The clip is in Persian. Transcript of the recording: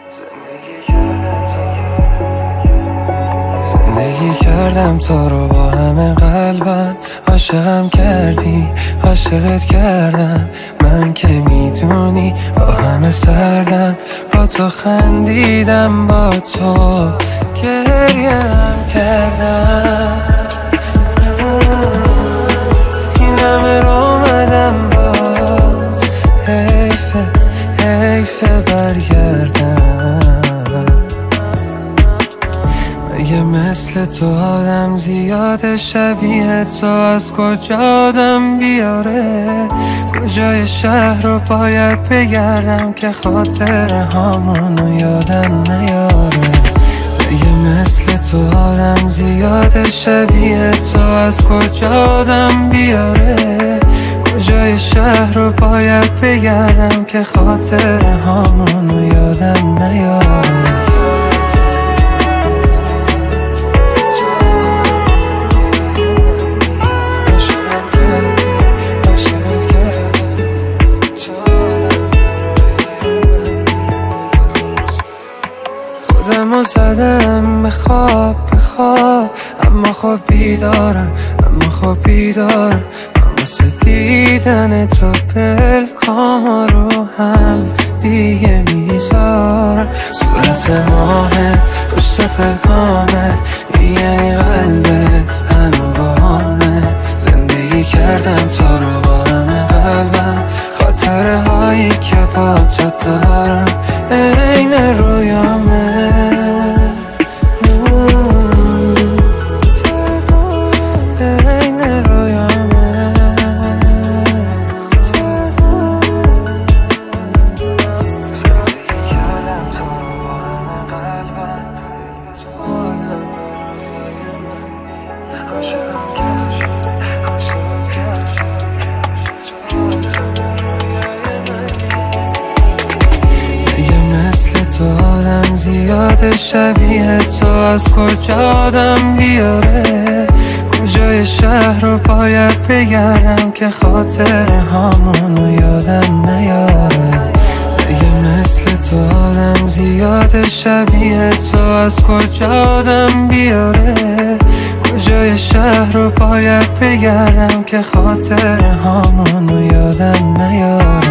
زندگی کردم تو رو با همه قلبم، عاشقم کردی عاشقت کردم، من که میدونی با همه سردم، با تو خندیدم با تو گریم کردم، این همه رو اومدم باز، حیفه برگردم. مگه مثل تو آدم زیاد شبیه تو از کجا آدم بیاره؟ کجای شهر رو باید بگردم که خاطر هامونو یادم نیاره؟ مگه مثل تو آدم زیاد شبیه تو از کجا آدم بیاره؟ کجای شهر رو باید بگردم که خاطر هامونو یادم نیاره؟ خودمو زدم به خواب اما خب بیدارم من واسه دیدن تو پلکام رو هم دیگه میذارم، صورت ماهت پشت پلکامت یعنی قلبت هنو با همه، زندگی کردم تو رو با همه قلبم، خاطره هایی که با تو دارم عین رویامه، عین رویامه. زندگی کردم تو رو با همه قلبم، تو آدم رویای منی، عاشقم کردم تو آدم رویای منی. مثل تو آدم زیاد شبیه تو از کجا آدم بیاره؟ کجای شهر رو باید بگردم که خاطر هامونو یادم نیاره؟ مگه مثل تو آدم زیاد شبیه تو از کجا آدم بیاره؟ کجای شهر رو باید بگردم که خاطر هامونو یادم نیاره؟